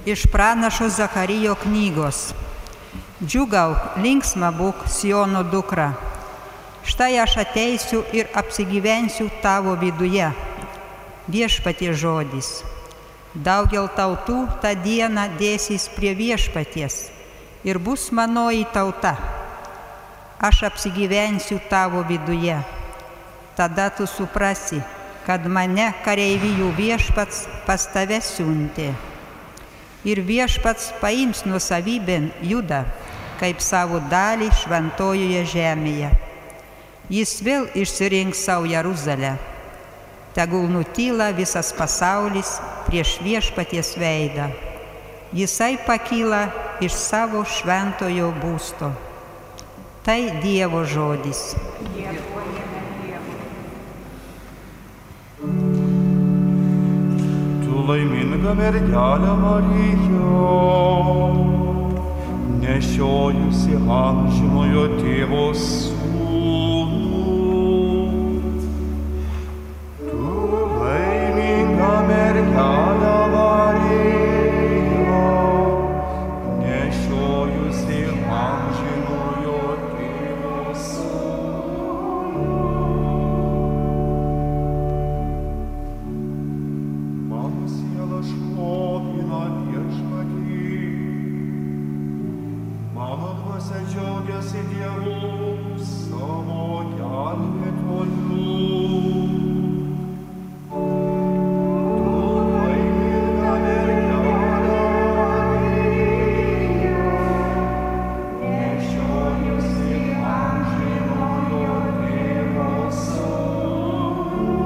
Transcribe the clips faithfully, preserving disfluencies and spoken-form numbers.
Iš pranašo Zacharijo knygos. Džiūgauk, linksma būk, Siono dukra. Štai aš ateisiu ir apsigyvensiu tavo viduje. Viešpaties žodis. Daugel tautų tą dieną dėsis prie viešpaties ir bus manoji tauta. Aš apsigyvensiu tavo viduje. Tada tu suprasi, kad mane kareivijų viešpats pas tave siuntė. Ir viešpats paims nuosavybėn Judą, kaip savo dalį šventojoje žemėje. Jis vėl išsirinks savo Jeruzalę. Tegul nutyla visas pasaulis prieš viešpaties veidą. Jisai pakyla iš savo šventojo būsto. Tai Dievo žodis. Laiminga mergelė Marija, nešiojusi amžinojo tėvo sūnų. Tu laiminga mergelė Marija, nešiojusi amžinojo tėvo sūnų. Šlovina viešpatį, mano dvasia džiaugiasi Dievu savo gelbėtoju. Tu laiminga mergelė Marija, nešiojusi amžinojo tėvo sūnų.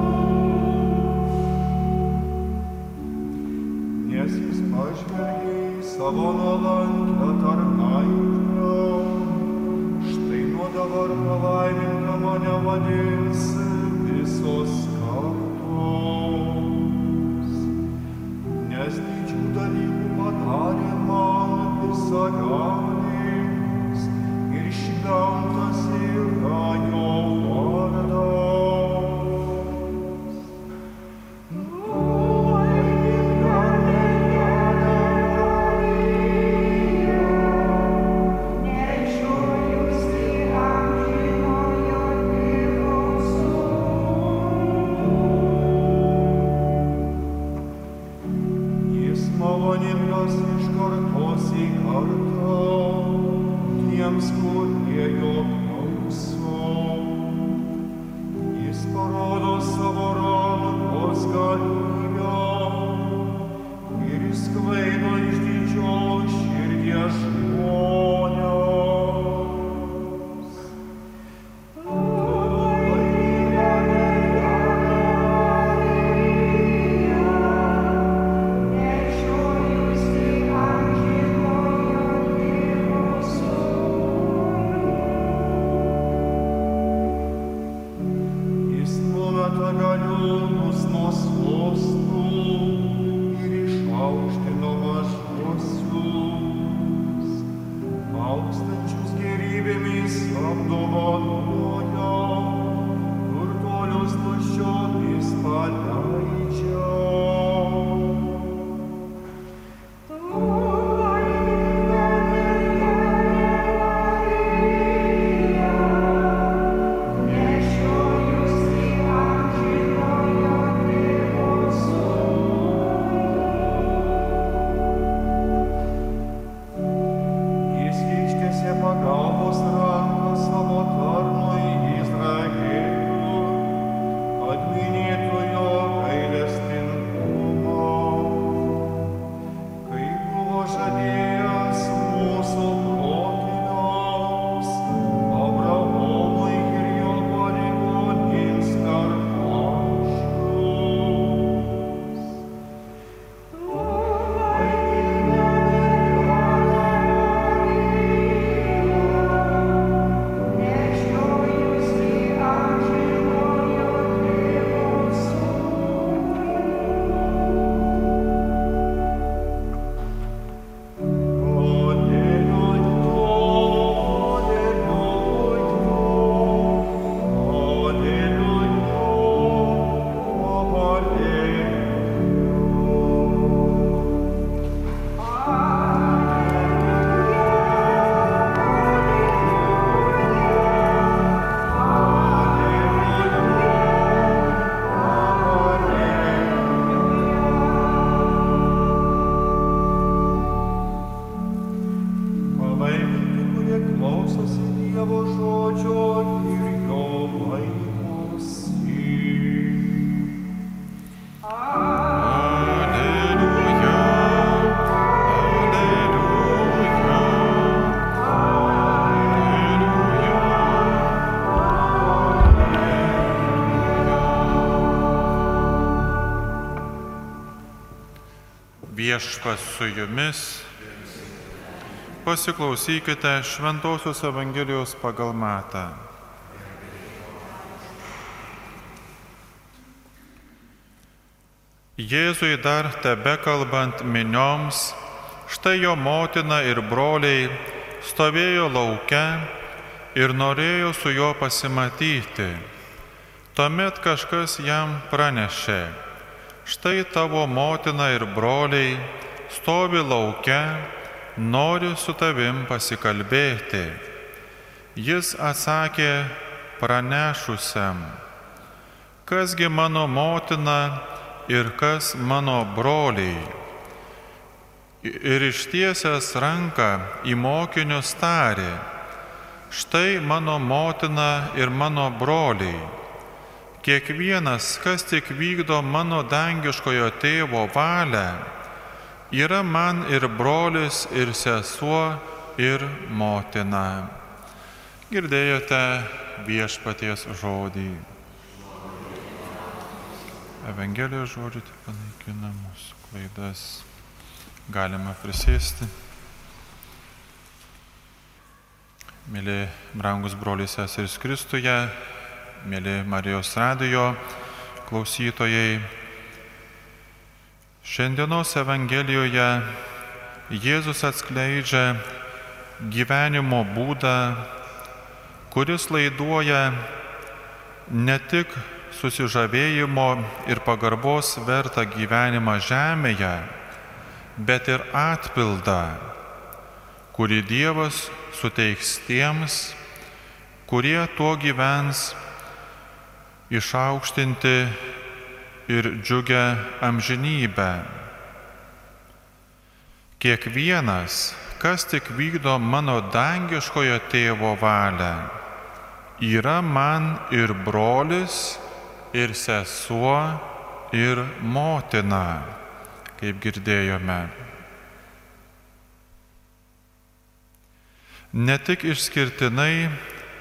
Nes jis pažvelgė į savo nuolankią tarnaitę, štai nuo dabar palaiminta mane vadins visos kartos. Nes didžių dalykų padarė man visagalis ir šventas yra jo vardas. Maloningas iš kartos į kartą tiems, kurie jo klauso. Jis parodo savo rankos galybę ir išsklaido iš didžios širdies žmones. Galiūnus nuo sostų ir išaukštino mažuosius, aukstančius gerybėmis apdovanoja, turtuolius tuščiomis paleidžia. Pagalbos ranką savo tarnui Izraeliui. Viešpats su jumis. Pasiklausykite Šventosios Evangelijos pagal Matą. Jėzui dar tebekalbant minioms, štai jo motina ir broliai stovėjo lauke ir norėjo su juo pasimatyti. Tuomet kažkas jam pranešė: štai tavo motina ir broliai stovi lauke, nori su tavim pasikalbėti. Jis atsakė pranešusiam: kasgi mano motina ir kas mano broliai? Ir ištiesęs ranką į mokinius tarė: štai mano motina ir mano broliai. Kiekvienas, kas tik vykdo mano dangiškojo tėvo valią, yra man ir brolis, ir sesuo, ir motina. Girdėjote Viešpaties žodį. Evangelijos žodžiai tik panaikina mūsų klaidas. Galima prisėsti. Mėly brangus broliai seserys Kristuje, mėly Marijos radijo klausytojai, šiandienos Evangelijoje Jėzus atskleidžia gyvenimo būdą, kuris laiduoja ne tik susižavėjimo ir pagarbos vertą gyvenimą žemėje, bet ir atpildą, kurį Dievas suteiks tiems, kurie tuo gyvens išaukštinti ir džiugę amžinybę. Kiekvienas, kas tik vykdo mano dangiškojo tėvo valią, yra man ir brolis, ir sesuo, ir motina, kaip girdėjome. Ne tik išskirtinai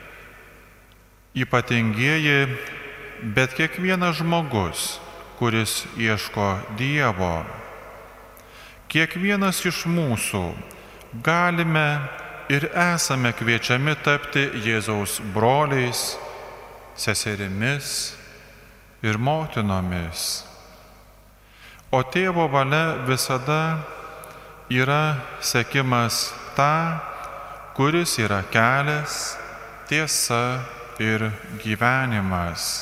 ypatingieji, bet kiekvienas žmogus, kuris ieško Dievo. Kiekvienas iš mūsų galime ir esame kviečiami tapti Jėzaus broliais, seserimis ir motinomis. O tėvo valia visada yra sekimas tą, kuris yra kelias, tiesa ir gyvenimas.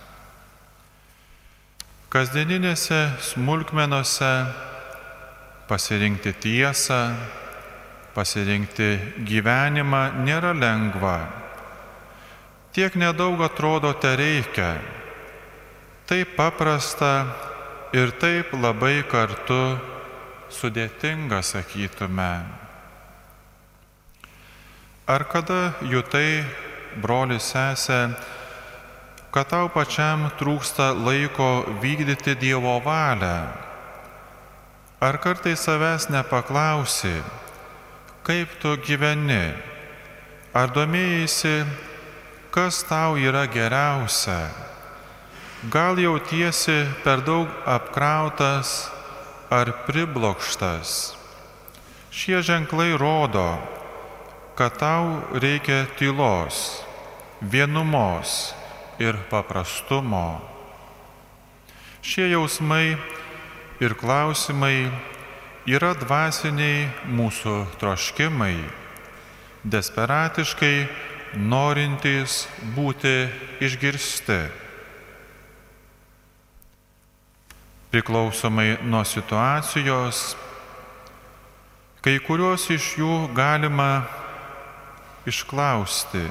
Kasdieninėse smulkmenose pasirinkti tiesą, pasirinkti gyvenimą nėra lengva. Tiek nedaug atrodo tereikia. Taip paprasta ir taip labai kartu sudėtinga, sakytume. Ar kada jutai, broli sesė, kad tau pačiam trūksta laiko vykdyti Dievo valią? Ar kartais savęs nepaklausi, kaip tu gyveni? Ar domėjaisi, kas tau yra geriausia? Gal jautiesi per daug apkrautas ar priblokštas? Šie ženklai rodo, kad tau reikia tylos, vienumos ir paprastumo. Šie jausmai ir klausimai yra dvasiniai mūsų troškimai, desperatiškai norintys būti išgirsti. Priklausomai nuo situacijos, kai kurios iš jų galima išklausti.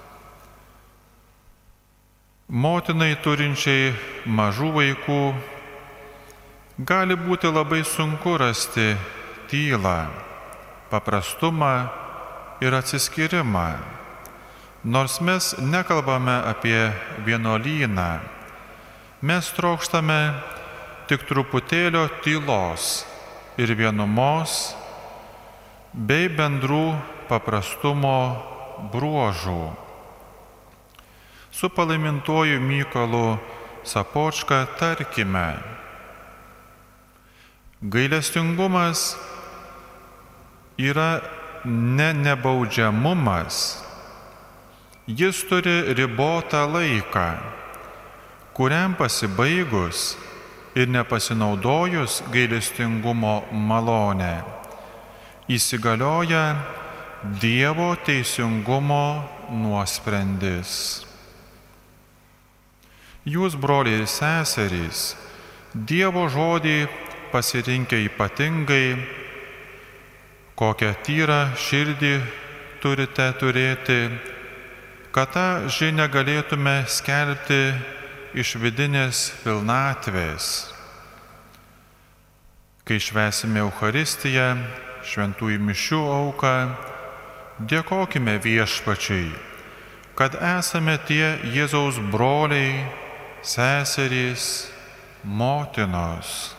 Motinai turinčiai mažų vaikų gali būti labai sunku rasti tylą, paprastumą ir atsiskyrimą. Nors mes nekalbame apie vienuolyną, mes trokštame tik truputėlio tylos ir vienumos bei bendrų paprastumo bruožų. Su palaimintuoju Mykolu Sapočka tarkime: Gailestingumas yra ne nebaudžiamumas. Jis turi ribotą laiką, kuriam pasibaigus ir nepasinaudojus gailestingumo malonę įsigalioja Dievo teisingumo nuosprendis. Jūs, broliai ir seserys, Dievo žodį pasirinkę ypatingai, kokią tyrą širdį turite turėti, kad tą žinią galėtume skelbti iš vidinės pilnatvės. Kai švęsime Eucharistiją, šventųjų mišių auką, dėkokime Viešpačiui, kad esame tie Jėzaus broliai, seserys, motinos.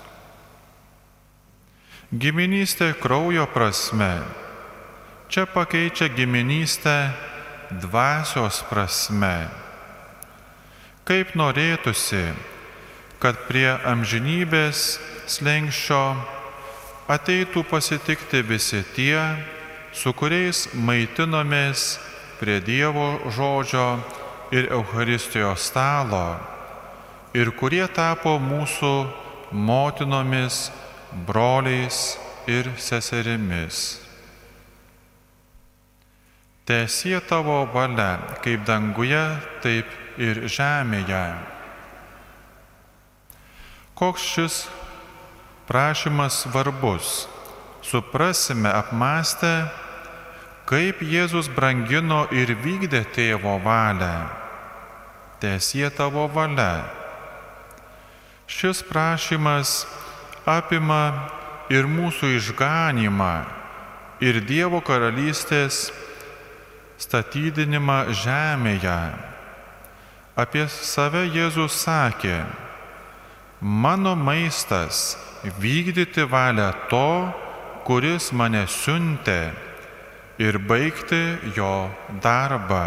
Giminystė kraujo prasme čia pakeičia giminystę dvasios prasme. Kaip norėtųsi, kad prie amžinybės slenksčio ateitų pasitikti visi tie, su kuriais maitinomės prie Dievo žodžio ir Eucharistijos stalo ir kurie tapo mūsų motinomis, broliais ir seserimis. Teesie tavo valia, kaip danguje, taip ir žemėje. Koks šis prašymas svarbus, suprasime apmąstę, kaip Jėzus brangino ir vykdė tėvo valią. Teesie tavo valia. Šis prašymas apima ir mūsų išganymą, ir Dievo karalystės statydinimą žemėje. Apie save Jėzus sakė: mano maistas vykdyti valią to, kuris mane siuntė, ir baigti jo darbą.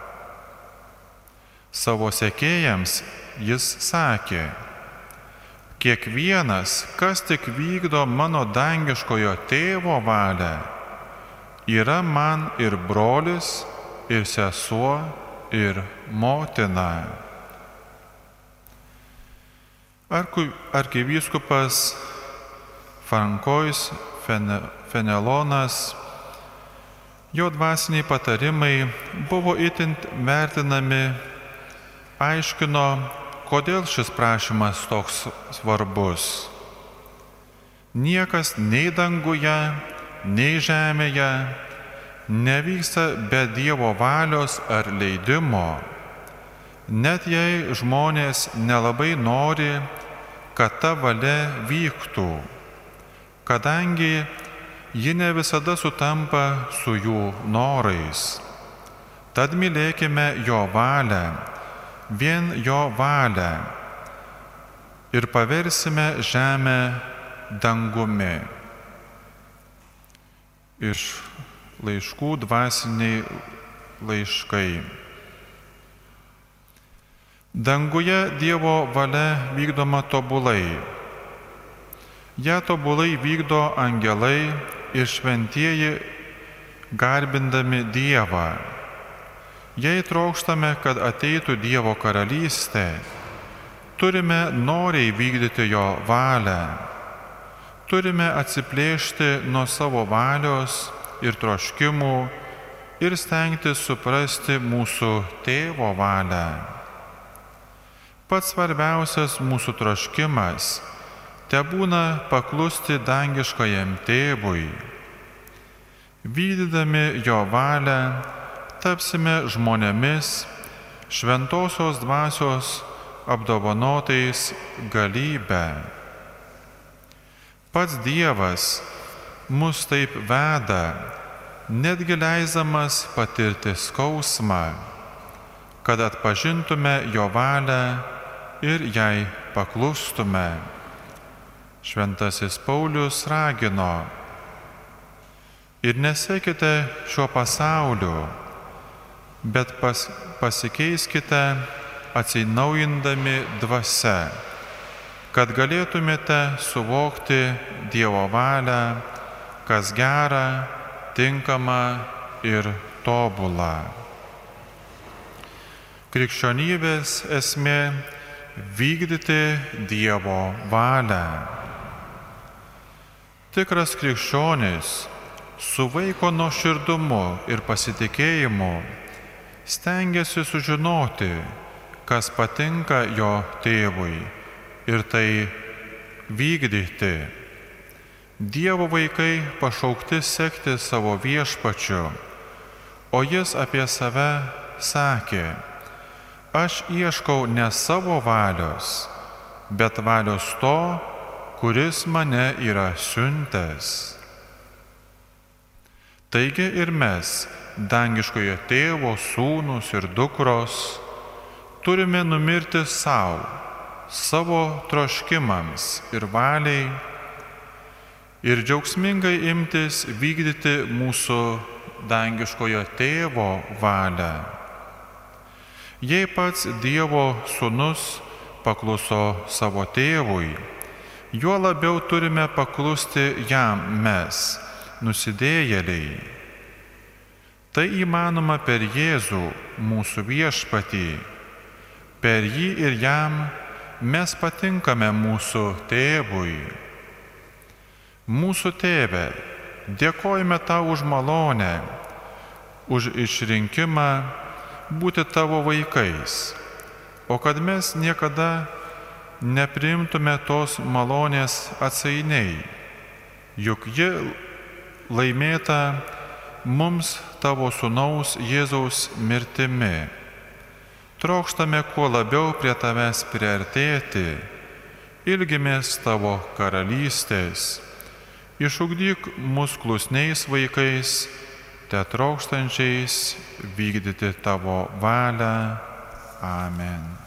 Savo sekėjams jis sakė: kiekvienas, kas tik vykdo mano dangiškojo tėvo valią, yra man ir brolis, ir sesuo, ir motina. Arkivyskupas Frankois Fenelonas, jo dvasiniai patarimai buvo itin vertinami, aiškino, kodėl šis prašymas toks svarbus. Niekas nei danguje, nei žemėje nevyksta be Dievo valios ar leidimo, net jei žmonės nelabai nori, kad ta valia vyktų, kadangi ji ne visada sutampa su jų norais. Tad mylėkime jo valią, vien jo valią, ir paversime žemę dangumi. Iš laiškų dvasiniai laiškai. Danguje Dievo valia vykdoma tobulai. Ja tobulai vykdo angelai ir šventieji, garbindami Dievą. Jei trokštame, kad ateitų Dievo karalystė, turime noriai vykdyti jo valią. Turime atsiplėšti nuo savo valios ir troškimų ir stengtis suprasti mūsų tėvo valią. Pats svarbiausias mūsų troškimas tebūna paklusti dangiškajam tėvui. Vykdydami jo valią tapsime žmonėmis, šventosios dvasios apdovanotais galybę. Pats Dievas mus taip veda, netgi leisdamas patirti skausmą, kad atpažintume jo valią ir jai paklustume. Šventasis Paulius ragino: ir nesekite šiuo pasauliu, bet pas, pasikeiskite atsinaujindami dvasia, kad galėtumėte suvokti Dievo valią, kas gera, tinkama ir tobula. Krikščionybės esmė – vykdyti Dievo valią. Tikras krikščionis su vaiko nuoširdumu ir pasitikėjimu stengiasi sužinoti, kas patinka jo tėvui ir tai vykdyti. Dievo vaikai pašaukti sekti savo viešpačiu, o jis apie save sakė: aš ieškau ne savo valios, bet valios to, kuris mane yra siuntęs. Taigi ir mes, dangiškojo tėvo sūnūs ir dukros, turime numirti savo, savo troškimams ir valiai ir džiaugsmingai imtis vykdyti mūsų dangiškojo tėvo valią. Jei pats Dievo sūnus pakluso savo tėvui, juo labiau turime paklusti jam mes, nusidėjėliai. Tai įmanoma per Jėzų, mūsų viešpatį. Per jį ir jam mes patinkame mūsų tėvui. Mūsų tėve, dėkojame tau už malonę, už išrinkimą būti tavo vaikais, o kad mes niekada nepriimtume tos malonės atsainiai, juk ji laimėta mums tavo sūnaus Jėzaus mirtimi. Trokštame kuo labiau prie tavęs priartėti, ilgimės tavo karalystės, išugdyk mus klusniais vaikais, te trokštančiais vykdyti tavo valią. Amen.